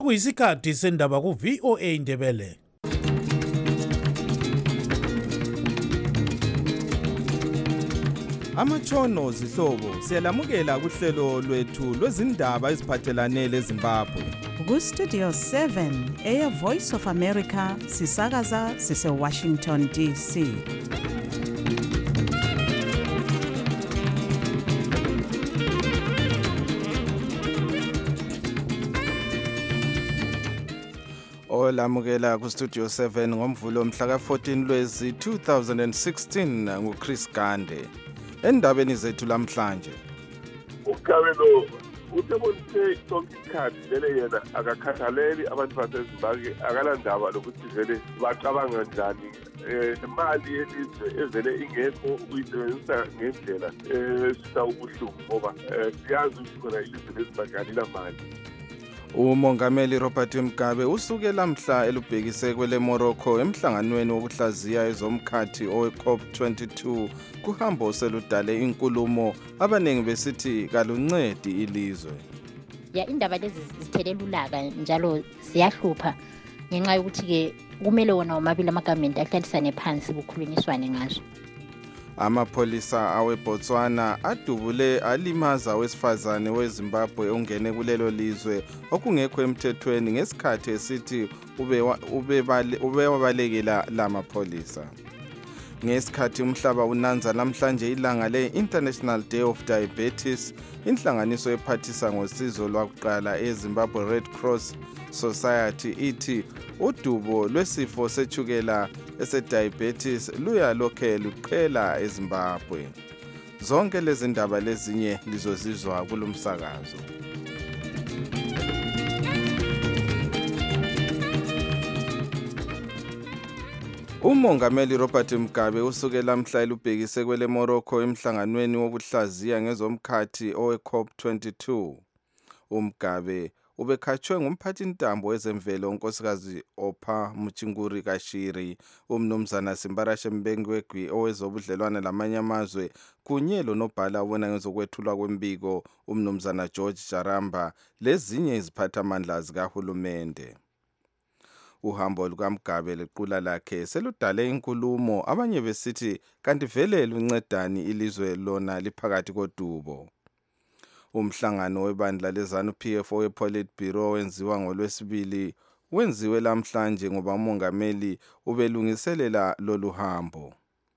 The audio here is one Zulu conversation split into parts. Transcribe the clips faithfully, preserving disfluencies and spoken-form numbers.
Kuyisikhathi sendaba ku V O A Ndebele. Amatshono zihlobo siyalamukela kuhlelo lwethu lwezindaba eziphathelane leZimbabwe. Ku Studio seven eya Voice of America sisakaza sise Washington D C. Olamukela ku Studio seven ngomvulo mhla ka fourteen Lwezi two thousand sixteen nguChris Gande. Endabeni zethu lamhlanje. Ukabelo uthebonise sonke isikhathi vele yena akakhathaleli abantu baseZimbabwe akalandaba lokuthi vele bacabanga njani imali yelizwe evele ingekho uyisebenzisa ngendlela esisa ubuhlungu ngoba siyazi ukuthi khona ilizwe leZimbabwe alila mali. Umongameli Robert Mugabe usuke lamhla elubhekise kwele Morocco emhlanganweni wokuhlaziya ezomkhathi owe COP twenty-two kuhambo seludale inkulumo abanengi besithi kaluncedi ilizwe. Ya indaba lezi zithelele ulaka njalo siyahlupha ngenxa yokuthi ke kumele wona omabili amagovernment ahlalisane phansi kukhulunyiswane ngazo. Amapolisa awe Botswana adubule alimaza wesifazane weZimbabwe ongene kulelo lizwe okungekho emthethweni ngesikhathi esithi ube ube ubewabalekela lamapolisa. Ngesikhathi umhlaba unanza namhlanje ilanga le-International Day of Diabetes, inhlanganiso ephathisa ngosizo lwakuqala eZimbabwe Red Cross Society ithi udubo lwesifo sethukela ese-diabetes luyalokhe luqhela eZimbabwe. Zonke lezi ndaba lezinye lizozizwa kulomsakazo. Umongameli Robert Mugabe usuke lamhla elubhekise kwele Morocco emhlanganweni wokuhlaziya ngezomkhathi owe COP twenty-two. uMugabe ubekhatshwe ngumphathintambo wezemvelo unkosikazi Opha Muchinguri Kashiri, umnumzana Simbarashe Mbengegwi owezobudlelwane lamanye amazwe kunye lonobhala ubona ngezokwethulwa kwembiko umnumzana George Jaramba lezinye iziphathamandla zikahulumende. Uhambo lukaMugabe lequla lakhe seludale inkulumo abanye besithi kanti vele luncedani ilizwe lona liphakathi kodubo. Umhlangano webandla leZANU P F we-Politburo wenziwa ngolwesibili wenziwe lamhlanje ngoba umongameli ubelungiselela lolu hambo.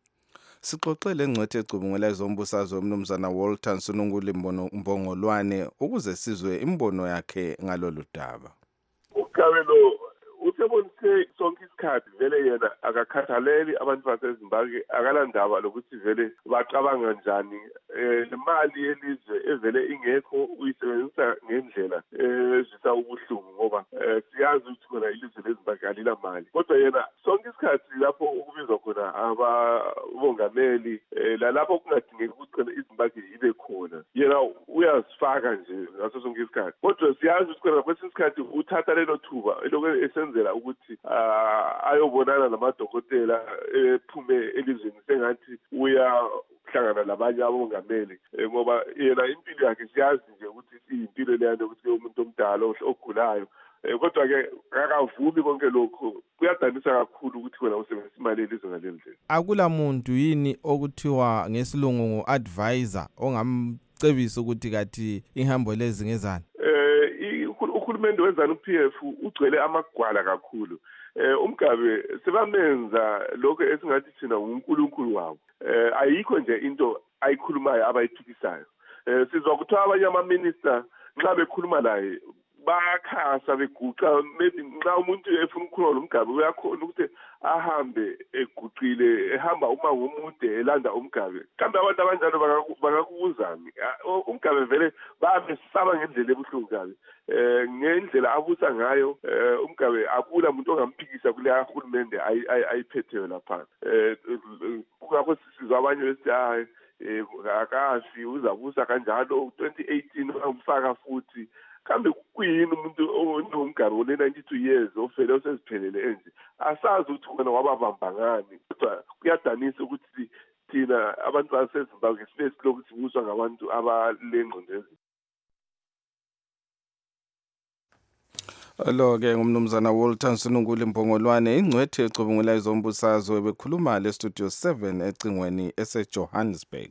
Sixoxele ngcwethe ecubungela ezombusazwe umnumzana Walter Sununguli Mbongolwane ukuze sizwe imbono yakhe ngalolu daba. Ukabelo uthebonise sonke isikhathi vele yena akakhathaleli abantu baseZimbabwe akalandaba lokuthi vele bacabanga njani imali yelizwe evele ingekho uyisebenzisa ngendlela esisa ubuhlungu ngoba siyazi ukuthi khona ilizwe leZimbabwe alila mali. Kodwa yena sonke isikhathi lapho ukubizwa khona ababongameli lalapho kungadingeki ukuthi khona iZimbabwe ibe khona yena uyazifaka nje ngaso sonke isikhathi. Kodwa siyazi ukuthi khona kwesinye isikhathi uthatha lelo thuba elokhu esenzela ukuthi ayobonana namadokotela ephume elizweni sengathi uyahlangana labanye abongameli ngoba yena impilo yakhe siyazi nje ukuthi impilo leyo ukuthi umuntu omdala ogulayo. Kodwa ke akavumi konke lokho kuyadanisa kakhulu ukuthi wena usebenzisa imali elizwe ngalendlela. Akula muntu yini okuthiwa ngesilungu ngo-advisor ongamcebisa ukuthi kathi ihambo lezi ngezani? Uhulumende weZANU P F ugcwele amagwala kakhulu. uMgabe sebamenza lokho esingathi thina uNkulunkulu wabo. Ayikho nje into ayikhulumayo abayithukisayo. Sizwa kuthiwa abanye ama-minister nxa bekhuluma naye bayakhasa beguqa, maybe nxa umuntu efuna ukukhuluma noMgabe uyakhona ukuthi ahambe eguqile ehamba umango omude elanda uMgabe. Kambe abantu abanjalo bangakubuzani? uMgabe vele bayamesaba ngendlela ebuhlungu kabi. Ngendlela abusa ngayo uMgabe akula umuntu ongamphikisa kuleya hulumende ayiphetheyo lapha. Kungakho sizwa abanye besithi hayi akafi uzabusa kanjalo twenty eighteen umfaka futhi. Kambe kuyini umuntu onoMgabe one-ninety-two years ofele oseziphelele enje asazi ukuthi khona wababamba ngani. Kodwa kuyadanisa ukuthi thina abantu baseZimbabwe sibe silokhu sibuswa ngabantu abalengqondo. Lo-ke ngumnumzana Walter Nsunguli Mbongolwane, ingcwethe ecubungula izombusazwe, bekhuluma le Studio seven ecingweni ese-Johannesburg.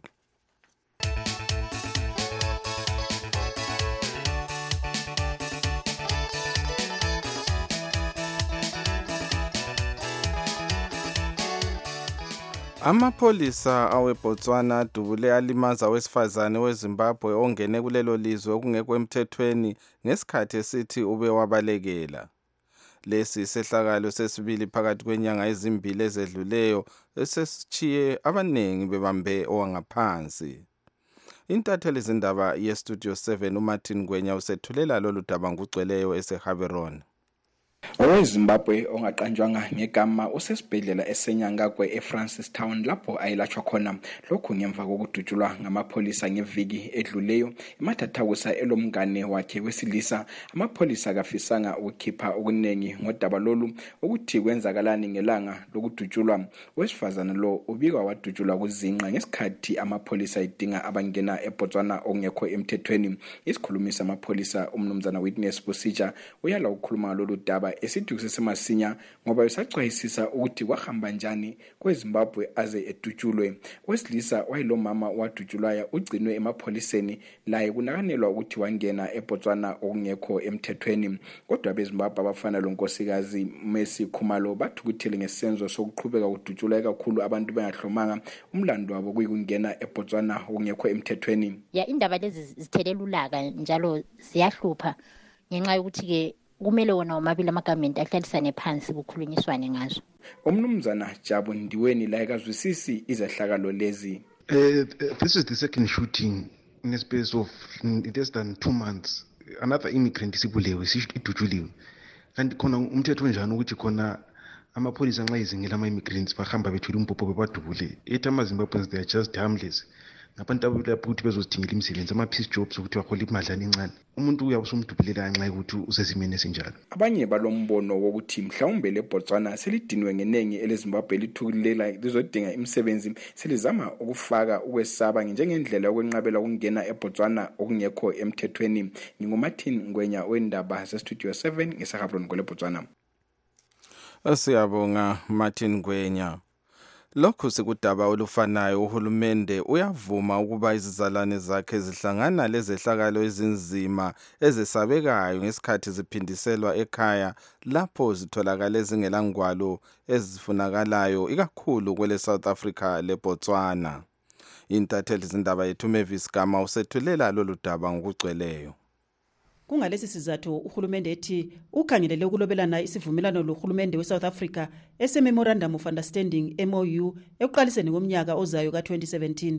Amapholisa aweBotswana adubule alimaza wesifazane weZimbabwe ongene kulelo lizwe okungekho emthethweni ngesikhathi esithi ube wabalekela. Lesi sehlakalo sesibili phakathi kwenyanga ezimbili ezedluleyo esesichiye abanengi bebambe owangaphansi. Intatheli zindaba ye-Studio seven uMartin Ngwenya usethulela lolu daba ngugcweleyo eseHaberon. OweZimbabwe ongaqanjwanga ngegama usesibhedlela eseNyangagwe eFrancis Town lapho ayelatshwa khona, lokhu ngemva kokudutshulwa ngamapholisa ngeviki edluleyo. Imathathakusa elomngane wakhe wesilisa, amapholisa kafisanga ukukhipha okuningi ngodaba lolu ukuthi kwenzakalani ngelanga lokudutshulwa. Owesifazane lo ubikwa wadutshulwa kuzinqa ngesikhathi amapholisa edinga abangena eBotswana okungekho emthethweni. Isikhulumisi samapholisa umnumzana Witness Busija uyala ukukhuluma lolu daba esithi kusesemasinya ngoba usachwayisisa ukuthi kwahamba njani kweZimbabwe aze edutshulwe. Wesilisa wayilomama wadutshulwayo ugcinwe emapholiseni, laye kunakanelwa ukuthi wangena eBotswana okungekho emthethweni. Kodwa beZimbabwe abafana lonkosikazi Mercy Khumalo bathukuthele ngesenzo sokuqhubeka ukudutshulwa kakhulu abantu bengahlomanga, umlando wabo kuyikungena eBotswana okungekho emthethweni. Ya indaba lezi zithelele ulaka njalo ziyahlupha ngenxa yokuthi ke kumele wona omabili amagamenti ahlalisane phansi kukhulunyiswane ngazo. Umnumzana Jabu Ndiweni la ekazwisisi izehlakalo lezi. Uh, this is the second shooting in a space of less than two months. Another immigrant isibulewe sidutshuliwe. Kanti khona umthetho njani ukuthi khona amapholisa nxa izingela ama-immigrants bahamba bethwele umpopho bebadubule. Ethi ama-Zimbabweans they are just harmless. Ngabantu abulapho ukuthi bezozidingela imisebenzi ama-peace jobs ukuthi bakhole imadlana encane. Umuntu uyabe usumdubulela nxa ukuthi usesimeni esinjalo. Abanye balombono wokuthi mhlawumbe leBotswana selidinwe ngenengi eleZimbabwe lithukulela lizodinga imisebenzi, selizama ukufaka ukwesaba njengendlela yokwenqabela ukungena eBotswana okungekho emthethweni. NginguMartin Ngwenya wendaba ze-Studio seven ngeSehabron kweleBotswana. Siyabonga Martin Ngwenya. Lokhu sikudaba olufanayo, uhulumende uyavuma ukuba izizalwane zakhe zihlangana lezehlakalo ezinzima ezesabekayo ngesikhathi ziphindiselwa ekhaya lapho zitholakala ezingelangwalo ezifunakalayo ikakhulu kwele South Africa leBotswana. Intatheli zindaba yethu Mavis Gama usethulela lolu daba ngokugcweleyo. Kungalesi sizathu uhulumende ethi ukhangelele ukulobelana isivumelano lohulumende weSouth Africa ese Memorandum of Understanding M O U ekuqaliseni komnyaka ozayo ka twenty seventeen.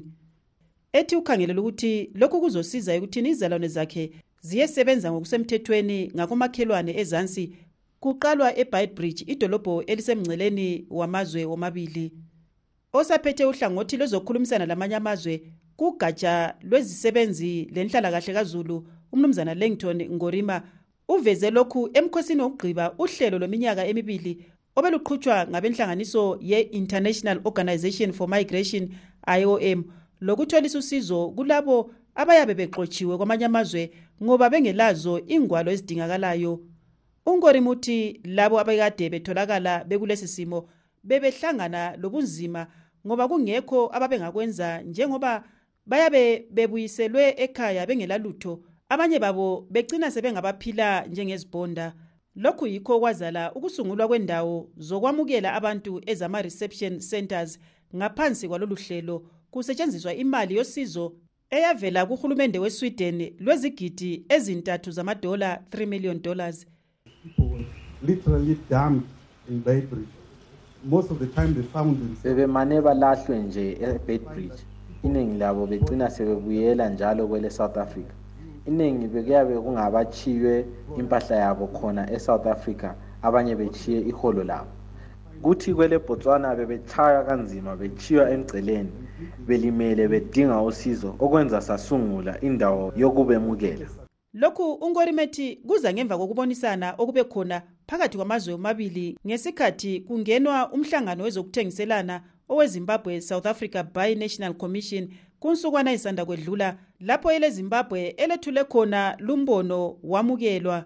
Ethi ukhangelele ukuthi lokhu kuzosiza ukuthi izizalwane zakhe ziyesebenza ngokusemthethweni ngakomakhelwane ezansi kuqalwa eBeitbridge, idolobho elisemngceleni wamazwe omabili. Osaphethe uhlangothi lezokhulumisana lamanye amazwe kugatsha lwezisebenzi lenhlalakahle kaZulu umnumzana Langton Ngorima uveze lokhu emkhosini wokugqiba uhlelo lweminyaka emibili obeluqhutshwa ngabenhlanganiso ye-International Organization for Migration I O M lokutholisa usizo kulabo abayabe bexotshiwe kwamanye amazwe ngoba bengelazo ingwalo ezidingakalayo. Ungorima uthi labo abakade betholakala bekulesi simo bebehlangana lobunzima ngoba kungekho ababengakwenza njengoba bayabe bebuyiselwe ekhaya bengelalutho, abanye babo begcina sebengabaphila njengezibonda. Lokhu yikho kwazala ukusungulwa kwendawo zokwamukela abantu ezama reception centers ngaphansi kwalolu hlelo kusetshenziswa imali yosizo eyavela kuhulumende weSweden lwezigidi ezintathu zamadola three million dollars. People literally dumped in Beitbridge. Most of the time they found themselves. Bebemane balahlwe nje eBeitbridge. Iningi labo begcina sebebuyela njalo kwele South Africa. Iningi bekuyabe kungabachiywe impahla yabo khona eSouth Africa, abanye bechiye iholo labo. Kuthi kwele Botswana bebechaya kanzima bechiwa emceleni, belimele bedinga usizo okwenza sasungula indawo yokubemukela. Lokhu ungorimethi kuza ngemva kokubonisana okube khona phakathi kwamazwe omabili ngesikhathi kungenwa umhlangano wezokuthengiselana oweZimbabwe South Africa Bi-National Commission kunsukwana isanda kwedlula lapho ele Zimbabwe elethule khona lumbono wamukelwa.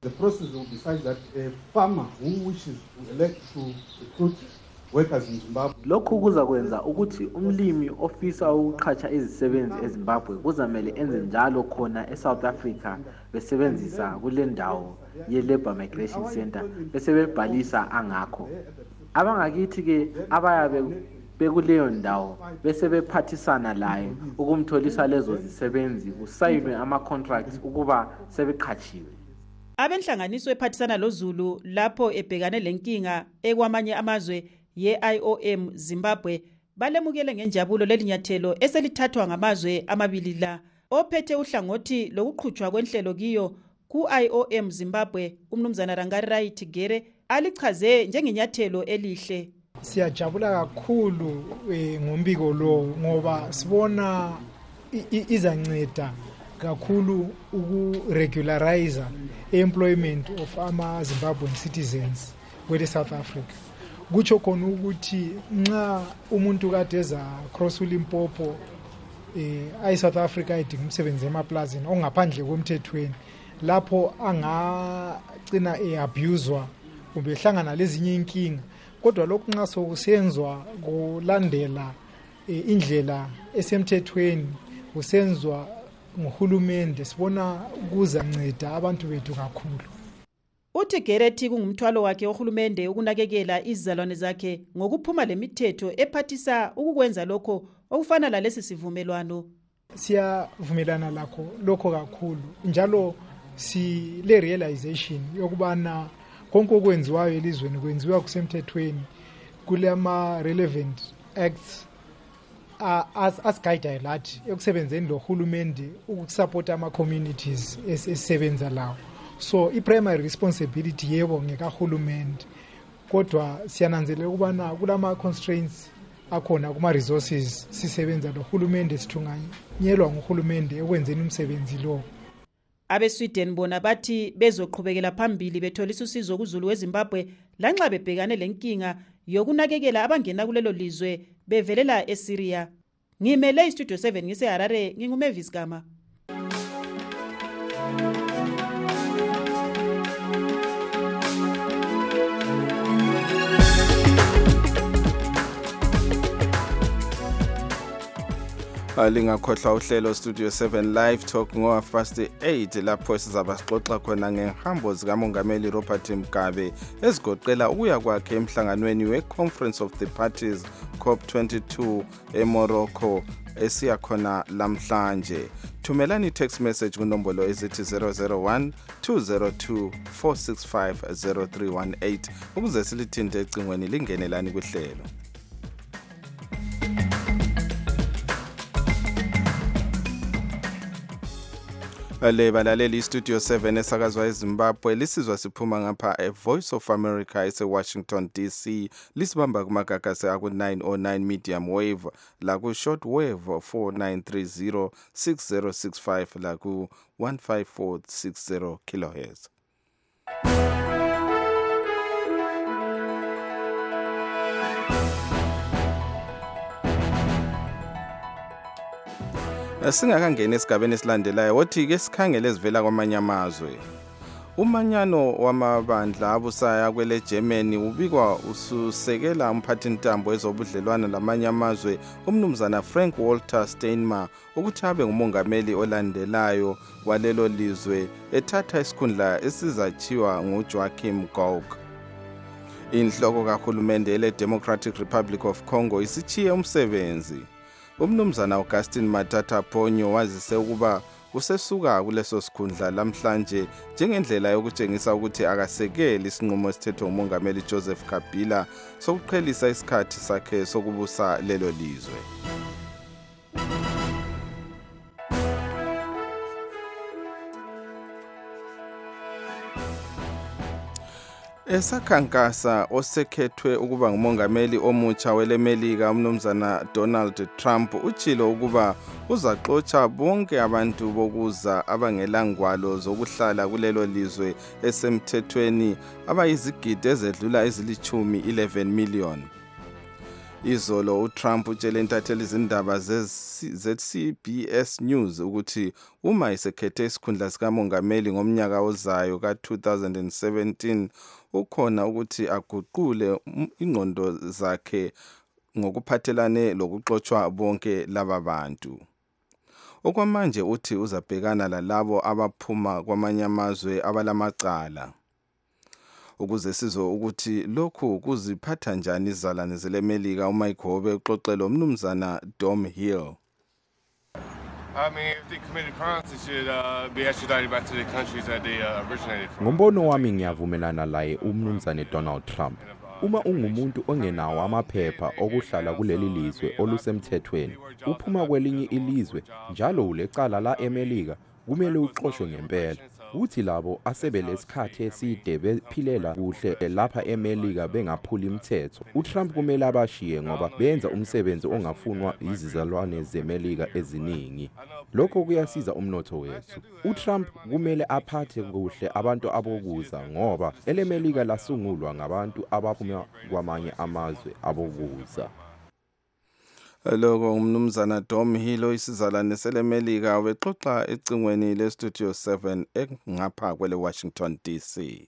The process will be such that a farmer who wishes to elect to recruit workers in Zimbabwe. Lokhu kuzakwenza ukuthi umlimi ofisa ukuqhatsha izisebenzi eZimbabwe kuzamele enze njalo khona eSouth Africa besebenzisa kule ndawo ye-Labour Migration Center bese bebhalisa angakho. Abangakithi ke abayabe bekuleyo ndawo bese bephathisana layo ukumtholisa lezo zisebenzi kusayinwe ama-contracts ukuba sebeqhatshiwe. Abenhlanganiso ephathisana loZulu lapho ebhekane lenkinga ekwamanye amazwe ye-I O M Zimbabwe balemukele ngenjabulo lelinyathelo eselithathwa ngamazwe amabili la. Ophethe uhlangothi lokuqhutshwa kwenhlelo kiyo ku-I O M Zimbabwe umnumzana Rangarai Tigere alichaze njengenyathelo elihle. Siyajabula kakhulu e, ngombiko lo ngoba sibona izanceda kakhulu uku-regularize employment of ama Zimbabwean citizens kwele South Africa. Kutsho khona ukuthi nxa umuntu kade eza cross uLimpopo eh ay South Africa idinga umsebenzi emaplazini ongaphandle komthethweni lapho angagcina eabuswa kumbe hlangana lezinye inkinga, kodwa lokhu nxa sokusenzwa kulandela indlela esemthethweni kusenzwa nguhulumende sibona kuzanceda abantu bethu kakhulu. Uthi Gerethi kungumthwalo wakhe ohulumende ukunakekela izizalwane zakhe ngokuphuma lemithetho ephathisa ukukwenza lokho okufana lalesi sivumelwano. Siyavumelana lakho lokho kakhulu njalo si le realization yokubana konke okwenziwayo elizweni kwenziwa kusemthethweni kule ama relevant acts as as guide lathi ekusebenzeni lo hulumende ukusupport ama communities esebenza lawo. So i primary responsibility yebo ngekahulumende, kodwa siyananzelela ukubana kulama constraints akhona kuma resources sisebenza lo hulumende sithunganyelwa nguhulumende ekwenzeni umsebenzi lo. Abe Sweden bona bathi bezoqhubekela phambili betholisa usizo kuZulu weZimbabwe lanxa bebhekane lenkinga yokunakekela abangena kulelo lizwe bevelela eSyria. Ngimele iStudio seven ngise Harare, nginguMavis Gama. Lingakhohlwa uhlelo Studio seven Live Talk ngo half past eight lapho sizaba sixoxa khona ngehambo zikamongameli Robert Mugabe ezigoqela ukuya kwakhe emhlanganweni we-Conference of the Parties COP twenty-two eMorocco esiya khona lamhlanje. Thumelani text message kunombolo ezithi zero zero one two zero two four six five zero three one eight ukuze silithinte ecingweni lingenelani kuhlelo. Le balaleli Studio seven esakazwa eZimbabwe lisizwa siphuma ngapha eVoice of America ese Washington D C, lisibamba kumagagasi aku nine oh nine medium wave la ku short wave four nine three zero six zero six five la ku one five four six zero kilohertz. Singakangena esigabeni esilandelayo wothi ke sikhangele ezivela kwamanye amazwe. Umanyano wamabandla abusaya kwele Germany ubikwa ususekela umphathintambo ezobudlelwana lamanye amazwe umnumzana Frank Walter Steinmeier ukuthi abe ngumongameli olandelayo walelo lizwe ethatha isikhundla esizachiwa nguJoachim Gauck. Inhloko kahulumende ele Democratic Republic of Congo isichiye umsebenzi. Umnumzana Augustine Matata Ponyo wazise ukuba usesuka kuleso sikhundla lamhlanje njengendlela yokutshengisa ukuthi akasekeli isinqumo esithethwe umongameli Joseph Kabila sokuqhelisa isikhathi sakhe sokubusa lelo lizwe. Esakhankasa osekhethwe ukuba ngumongameli omutsha welemelika umnumzana Donald Trump utshilo ukuba uzaxotsha bonke abantu bokuza abangelangwalo zokuhlala kulelo lizwe esemthethweni abayizigidi ezedlula ezilichumi eleven million. Izolo uTrump utshele intatheli izindaba ze-Z C B S News ukuthi uma esekhethe isikhundla sikamongameli ngomnyaka ozayo ka-two thousand seventeen ukhona ukuthi aguqule ingqondo zakhe ngokuphathelane lokuxotshwa bonke laba bantu. Okwamanje uthi uzabhekana lalabo abaphuma kwamanye amazwe abalamacala. Ukuze sizo ukuthi lokhu kuziphatha njani izalane zelemelika uMike Hobe uxoxela umnumzana Dom Hill. I mean, if they committed crimes, they should uh, be extradited back to the countries that they uh, originated from. Ngombono wami ngiyavumelana laye umnumzane Donald Trump. Uma ungumuntu ongenawo amaphepha okuhlala kuleli lizwe olusemthethweni, uphuma kwelinye ilizwe njalo ulecala la eMelika, kumele uxoshwe ngempela. Uthi labo asebelesikhathi eside bephilela kuhle lapha eMelika bengaphuli imithetho. uTrump kumele abashiye ngoba benza umsebenzi ongafunwa izizalwane zeMelika eziningi. Lokho kuyasiza umnotho wethu. uTrump kumele aphathe kuhle abantu abokuza ngoba eleMelika lasungulwa ngabantu abaphuma kwamanye amazwe abokuza. Lokho umnumzana Dom Hill isizalwane selemelika wexoxa ecingweni le Studio seven engapha kwele Washington D C.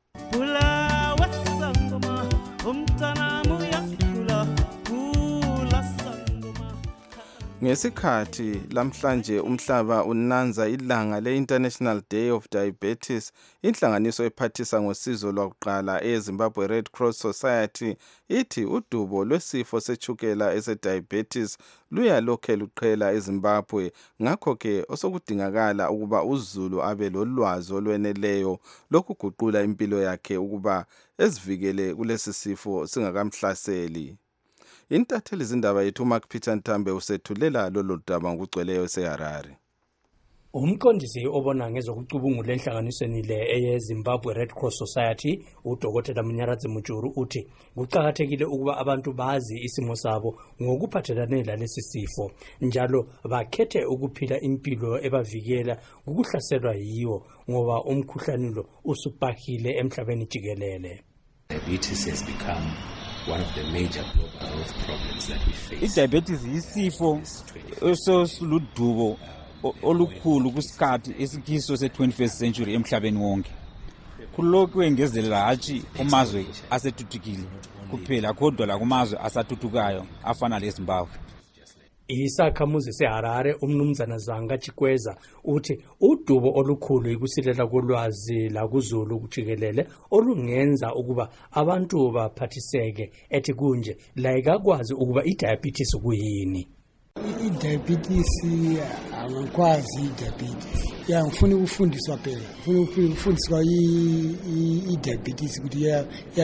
Ngesikhathi lamhlanje umhlaba unanza ilanga le-International Day of Diabetes, inhlanganiso ephathisa ngosizo lwakuqala eZimbabwe Red Cross Society ithi udubo lwesifo sechukela ese-diabetes luyalokhe luqhela eZimbabwe, ngakho-ke osokudingakala ukuba uZulu abe lolwazi olweneleyo lokuguqula impilo yakhe ukuba ezivikele kulesi sifo singakamhlaseli. Intatheli izindaba yethu Mark Peter Ntambe usethulela lolu daba ngokugcweleyo eseHarare. Umqondisi obona ngezokucubungula enhlanganisweni le eyeZimbabwe Red Cross Society, uDokotela Munyaradzi Mujuru uthi kuqhakathekile ukuba abantu bazi isimo sabo ngokuphathelane lalesi sifo, njalo bakhethe ukuphila impilo ebavikela ukuhlaselwa yiwo ngoba umkhuhlane lo usubhahile emhlabeni jikelele. Diabetes has become one of the major global health problems that we face. Diabetes isifo esoludubo olukhulu kusikhathi esikiso se-twenty-first century emhlabeni wonke. Kulokhu engezelela hatshi kumazwe asethuthukile kuphela kodwa la kumazwe asathutukayo afana leZimbabwe. Isakhamuzi seHarare umnumzana Zanga Chikweza uthi udubo olukhulu ikusilela kolwazi la kuZulu kujikelele olungenza ukuba abantu baphathiseke ethi kunje la ikakwazi ukuba idiabetes kuyini. Idiabetes angakwazi idiabetes. Ya ngifuna ukufundiswa phela. Ngifuna ukufundiswa idiabetes ukuthi ya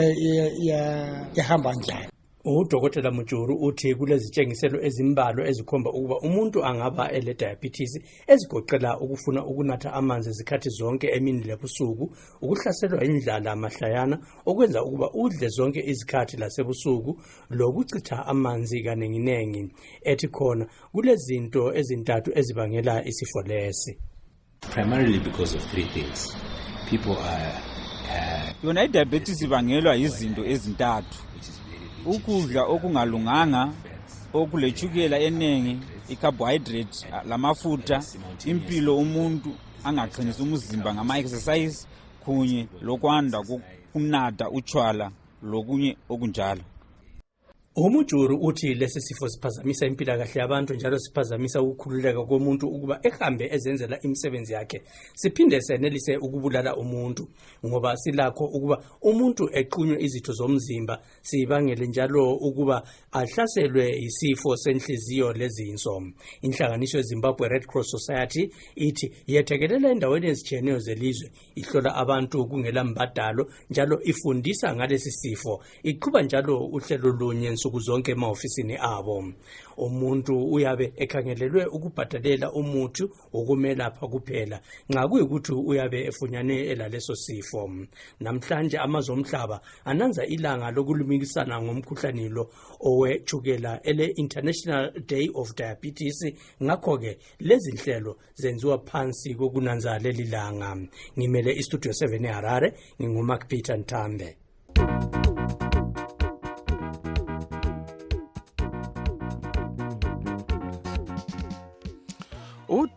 ya yahamba njani. uDokotela Mujuru uthi kulezitshengiselo ezimbalwa ezikhomba ukuba umuntu angaba ele diabetes ezigoqela ukufuna ukunatha amanzi izikhathi zonke emini lebusuku, ukuhlaselwa indlala amahlayana okwenza ukuba udle zonke izikhathi lasebusuku, lokuchitha amanzi kaninginengi. Ethi khona kulezinto ezintathu ezibangela isifo lesi. Primarily because of three things. People are uh, yona diabetes ibangelwa izinto ezintathu. Ukudla okungalunganga, okulechukela enengi, icarbohydrate, lamafutha, impilo umuntu angaqinisa umzimba ngama exercise kunye lokwanda kunatha utshwala lokunye okunjalo. Umujuru uthi lesi sifo siphazamisa impilakahle yabantu njalo siphazamisa ukukhululeka komuntu ukuba ehambe ezenzela imisebenzi yakhe. Siphinde senelise ukubulala umuntu ngoba silakho ukuba umuntu equnywe izitho zomzimba, sibangele njalo ukuba ahlaselwe isifo senhliziyo lezinso. Inhlanganiso yeZimbabwe Red Cross Society ithi yethekelela endaweni ezitshiyeneyo zelizwe, ihlola abantu kungela mbadalo njalo ifundisa ngalesi sifo, iqhuba njalo uhlelo lunye nsuku zonke emaofisini abo. Umuntu uyabe ekhangelelwe ukubhadalela umuthi wokumelapha kuphela nxa kuyikuthi uyabe efunyane elaleso sifo. Namhlanje amazwe omhlaba ananza ilanga lokulumikisana ngomkhuhlane lo owechukela ele International Day of Diabetes, ngakho-ke lezi nhlelo zenziwa phansi kokunanza leli langa. Ngimele iStudio seven eHarare, nginguMark Peter Ntambe.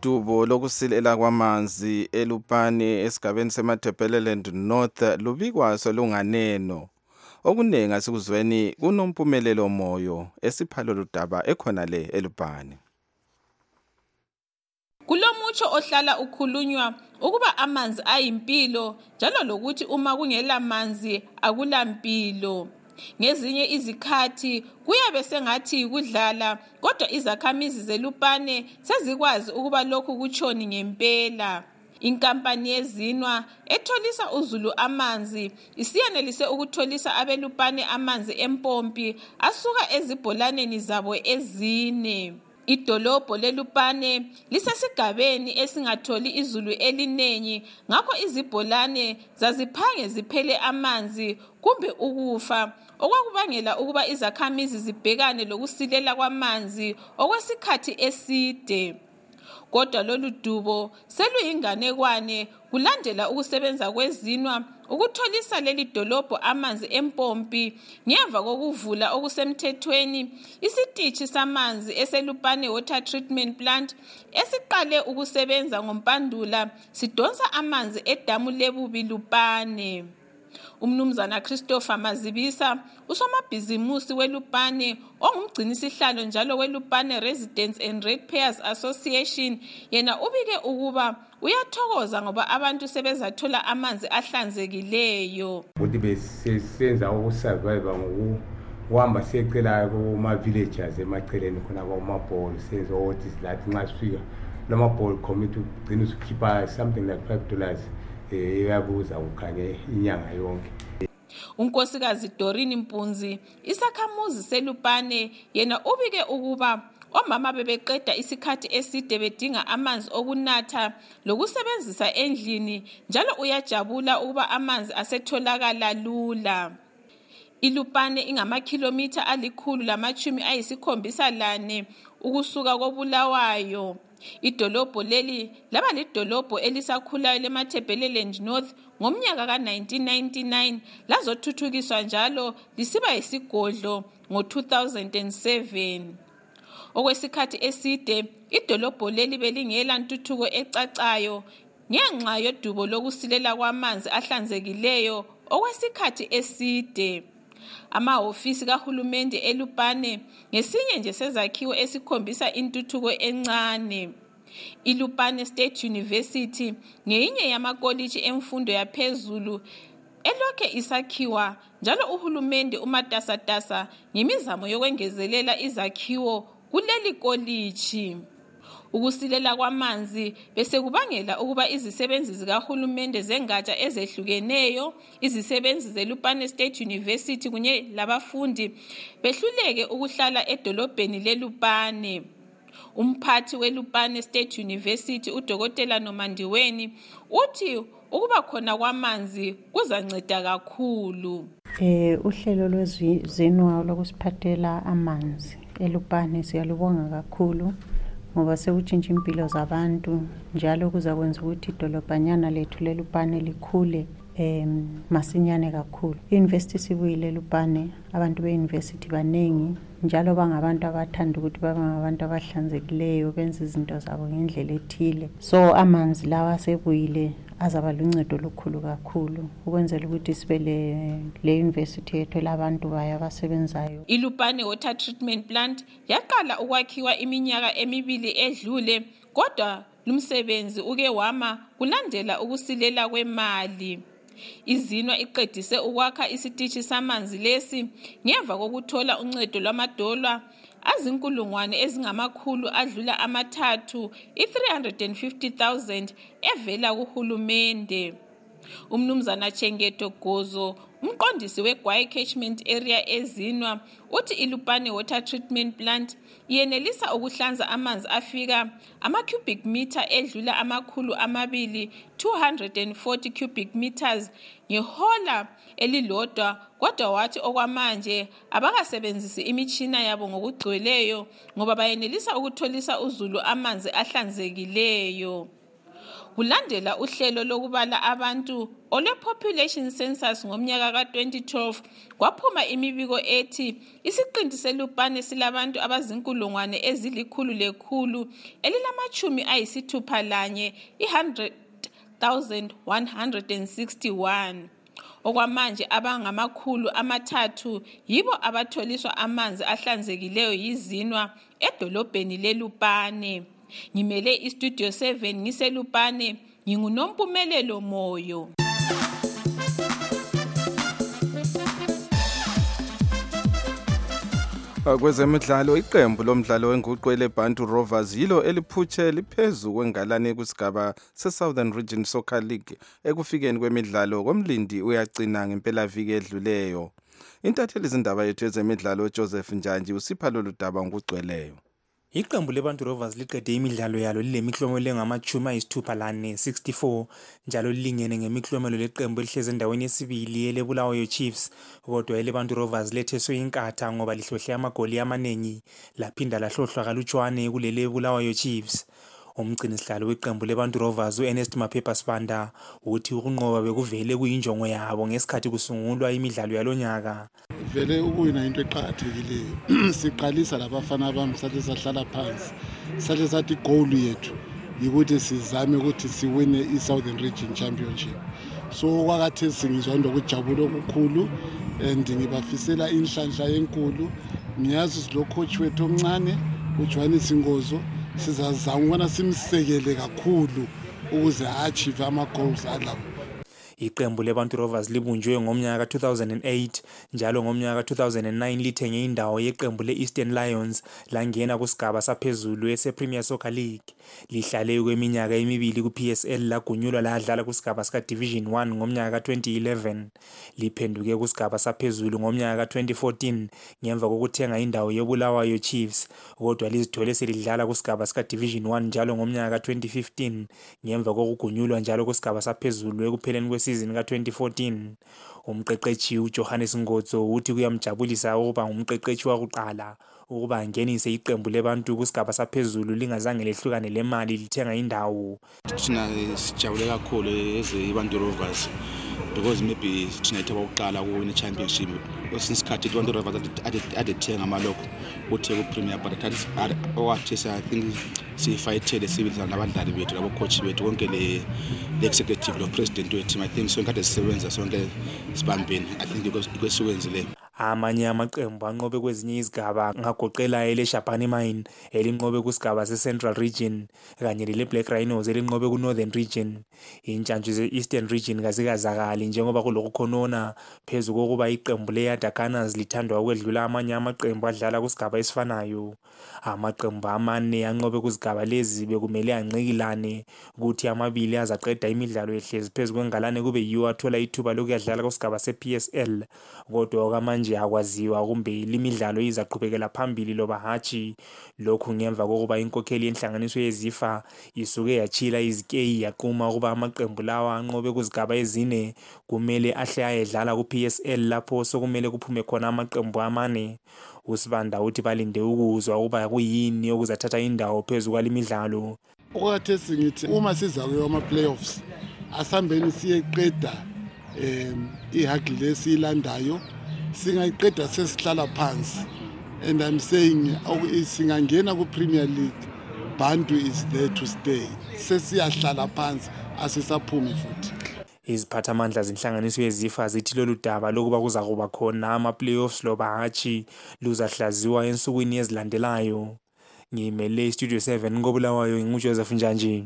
Udubo lokusilela kwamanzi eLupane esigabeni seMatabeleland North lubikwaso lunganeno. Okunengi asikuzweni kunomphumelelo moyo esiphalo ludaba ekhona le eLupane. Kulomutsho ohlala ukhulunywa ukuba amanzi ayimpilo njalo lokuthi uma kungela manzi akulampilo. Ngezinye izikhathi kuyabe sengathi kudlala kodwa izakhamizi zeLupane sezikwazi ukuba lokhu kutshoni ngempela. Inkampani yezinwa etholisa uZulu amanzi isiyenelise ukutholisa abeLupane amanzi empompi asuka ezibholaneni zabo ezine. Idolobho leLupane lisesigabeni esingatholi izulu elinengi ngakho izibholane zaziphange ziphele amanzi kumbe ukufa okwakubangela ukuba izakhamizi zibhekane lokusilela kwamanzi okwesikhathi eside. Kodwa lolu dubo seluyinganekwane kulandela ukusebenza kwezinwa ukutholisa leli dolobho amanzi empompi ngemva kokuvula okusemthethweni isitishi samanzi eseLupane Water Treatment Plant esiqale ukusebenza ngoMpandula sidonsa amanzi edamu leBubi Lupane. Umnumzana Christopher Mazibisa usomabhizimusi weLupane ongumgcinisihlalo njalo weLupane Residents and Ratepayers Association yena ubike ukuba uyathokoza ngoba abantu sebezathola amanzi ahlanzekileyo. Ukuthi besenza ukusurvive ngokuhamba secela kuma villages emacheleni khona kwamabholo senza ukuthi silathi nxa sifika lamabholo commit ugcina usikhipha something like five dollars eyabuza ukhanye inyanga yonke. Unkosikazi Dorini Mpunzi isakhamuzi seLupane yena ubike ukuba omama bebeqeda isikhathi eside bedinga amanzi okunatha lokusebenzisa endlini njalo uyajabula ukuba amanzi asetholakala lula. iLupane ingamakhilomitha alikhulu lamachumi ayisikhombisa lane ukusuka koBulawayo. Idolobho leli laba lidolobho elisakhulayo leMatabeleland North ngomnyaka ka nineteen ninety-nine lazothuthukiswa njalo lisiba yisigodlo ngo two thousand seven. Okwesikhathi eside idolobho leli belingela ntuthuko ecacayo ngenxa yodubo lokusilela kwamanzi ahlanzekileyo okwesikhathi eside. Amahofisi kahulumende eLupane ngesinye nje sezakhiwo esikhombisa intuthuko encane. iLupane State University ngeyinye yamakoliji emfundo yaphezulu elokhe isakhiwa njalo uhulumende umatasatasa ngemizamo yokwengezelela izakhiwo kuleli koliji. Ukusilela kwamanzi bese kubangela ukuba izisebenzi zikahulumende zengatsha ezehlukeneyo, izisebenzi zeLupane State University kunye labafundi behluleke ukuhlala edolobheni leLupane. Umphathi weLupane State University uDokotela Nomandiweni uthi ukuba khona kwamanzi kuzanceda kakhulu. Eh uhlelo lwezinwa lokusiphathela amanzi eLupane siyalubonga kakhulu ngoba sekutshintsha impilo zabantu njalo kuzakwenza ukuthi idolobhanyana lethu leLupane likhule em masinyane kakhulu. University sibuyile eLupane, abantu beuniversity banengi njalo bangabantu abathanda ukuthi babe ngabantu abahlanzekileyo benze izinto zabo ngendlela ethile. So amanzi lawa sebuyile azaba luncedo olukhulu kakhulu ukwenzela ukuthi sibe le le university yethu labantu bayo abasebenzayo. iLupane Water Treatment Plant yaqala ukwakhiwa iminyaka emibili edlule kodwa lumsebenzi uke wama kulandela ukusilela kwemali. Izinwa iqedise ukwakha isitishi samanzi lesi ngemva kokuthola uncedo lwamadola azinkulungwane ezingamakhulu adlula amathathu i-three hundred fifty thousand evela kuhulumende. Umnumzana Chengeto Gozo umqondisi weGwai Catchment Area ezinwa uthi iLupane Water Treatment Plant yenelisa ukuhlanza amanzi afika ama cubic meter edlula amakhulu amabili two hundred forty cubic meters ngehola elilodwa kodwa wathi okwamanje abakasebenzisi imitshina yabo ngokugcweleyo ngoba bayenelisa ukutholisa uZulu amanzi ahlanzekileyo. kulandela uhlelo lokubala abantu ole population census ngomnyaka ka twenty twelve kwaphuma imibiko ethi isiqinti selupane silabantu abazinkulungwane ezilikhulu lekhulu elilamachumi ayisithupha lanye one hundred thousand one hundred sixty-one. Okwamanje abangamakhulu amathathu yibo abatholiswa amanzi ahlanzekileyo yizinwa edolobheni leLupane. Ngimele iStudio seven ngiseLupane, nginguNompumelelo Moyo. Kwezemidlalo, iqembu lomdlalo wenguqu leBantu Rovers yilo eliphutshe liphezu kwengalane kusigaba se-Southern Region Soccer League ekufikeni kwemidlalo komlindi uyagcina ngempelaviki edluleyo. Intatheli izindaba yethu yezemidlalo uJoseph Njanji usipha lolu daba ngokugcweleyo. Iqembu leBantu Rovers liqede imidlalo yalo lilemiklomelo engamachumi ayisithupha lane sixty-four njalo lilingene ngemiklomelo leqembu elihleze endaweni yesibili eleBulawayo Chiefs, kodwa eleBantu Rovers letheswe inkatha ngoba lihlohle amagoli amanengi laphinda lahlohlwa kalutshwane kulele Bulawayo Chiefs. Umgcini sihlalo weqembu leBantu Rovers uErnest Maphepha Sibanda uthi ukunqoba bekuvele kuyinjongo yabo ngesikhathi kusungulwa imidlalo yalonyaka. Vele ukuyina into eqhakathekileyo. Siqalisa labafana bami sathi sahlala phansi. Sathi sathi goal yethu ukuthi sizame ukuthi siwine iSouthern Region Championship. So kwakathe singizwa ndokujabula okukhulu and ngibafisela inhlanhla enkulu. Ngiyazi lo coach wethu omncane uJohannes Ngozo sizazama ukubona simsekele kakhulu ukuze achieve ama goals alapho. Iqembu leBantu Rovers libunjwe ngomnyaka ka two thousand eight njalo ngomnyaka ka two thousand nine lithenge indawo yeqembu leEastern Lions langena kusigaba saphezulu ese-Premier Soccer League. Lihlale kweminyaka emibili ku-P S L lagunyulwa ladlala kusigaba sika Division one ngomnyaka ka twenty eleven. Liphenduke kusigaba saphezulu ngomnyaka ka twenty fourteen ngemva kokuthenga indawo yeBulawayo Chiefs, kodwa lizithole selidlala kusigaba sika Division one njalo ngomnyaka ka twenty fifteen ngemva kokugunyulwa njalo kusigaba saphezulu ekupheleni kwe season ka twenty fourteen. Umqeqeshi uJohannes Ngozo uthi kuyamjabulisa ukuba ngumqeqeshi wakuqala ukuba angenise iqembu lebantu kusigaba saphezulu lingazange lehlukane lemali lithenga indawo. Thina sijabule kakhulu eze iBantu Rovers because maybe thina ithe ukuqala kuwina championship since iBantu Rovers adethenga amaloko uthe ku Premier, but wathi I think sifayithele sibizana nabadlali bethu labo coach bethu konke le executive lo president wethu. I think sonke kade sisebenza sonke sibambeni. I think ikwesiwenzile. Amanye amaqembu anqobe kwezinye izigaba ngagoqela eleShabane Mine elinqobe kusigaba seCentral Region kanye leBlack Rhinos elinqobe kuNorthern Region. Intshantshi zeEastern Region kazikazakali njengoba kulokho khonona phezu kokuba iqembu leYadaganas lithandwa ukwedlula amanye amaqembu adlala kusigaba esifanayo. Amaqembu amane anqobe kusigaba lezi bekumele anqikilane ukuthi amabili azaqeda imidlalo ehlezi phezu kwengalane kube yiwo athola ithuba lokuyadlala kusigaba seP S L, kodwa okamanje akwaziwa kumbe limidlalo izaqhubekela phambili loba hatshi. Lokhu ngemva kokuba inkokheli yenhlanganiso yezifa isuke yachila izikeyi yaquma ukuba amaqembu lawa anqobe kuzigaba ezine kumele ahle ayedlala kuP S L lapho sokumele kuphume khona amaqembu amane. Usibanda uthi balinde ukuzwa ukuba kuyini okuzathatha indawo phezu kwalimidlalo. Okathe singithi uma siza kwama playoffs asambeni siyeqeda em ihagi lesilandayo singayiqeda sesihlala phansi, and I'm saying singangena ku Premier League, Bantu is there to stay. Sesiyahlala phansi asisaphumi futhi. Iziphathamandla zenhlanganiso yezifa zithi lolu daba lokuba kuza kuba khona ama playoffs loba hatshi luzahlaziwa ensukwini ezilandelayo. Ngimele iStudio seven ngoBulawayo nguJoseph Njanji.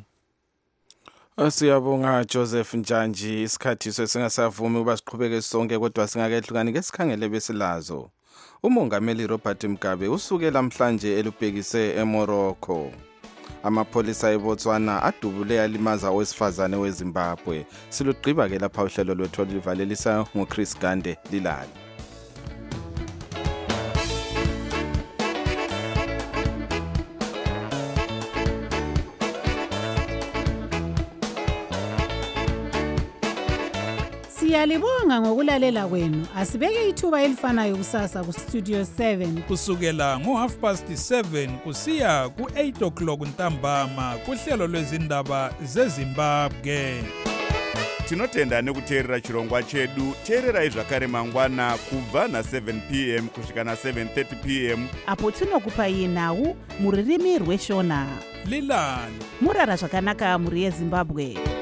Siyabonga Joseph Njanji. Isikhathi sesingasavumi ukuba siqhubeke sonke kodwa singakehlukani ke sikhangele besilazo. Umongameli Robert Mugabe usuke namhlanje elubhekise eMorocco. Amapholisa eBotswana adubule yalimaza owesifazane weZimbabwe. Silugqiba ke lapha uhlelo lwethu livalelisa ngoChris Gande Lilali. Siyalibonga ngokulalela kwenu. Asibeke ithuba elifanayo kusasa ku Studio seven. Kusukela ngo half past seven kusiya ku eight o'clock ntambama kuhlelo lwezindaba zeZimbabwe. Tinotenda nekuteerera chirongwa chedu. Teererai zvakare mangwana kubva na seven p m kusvika na seven thirty p m apo tinokupai nhau muririmi rweshona. Lilani murara zvakanaka muri yeZimbabwe.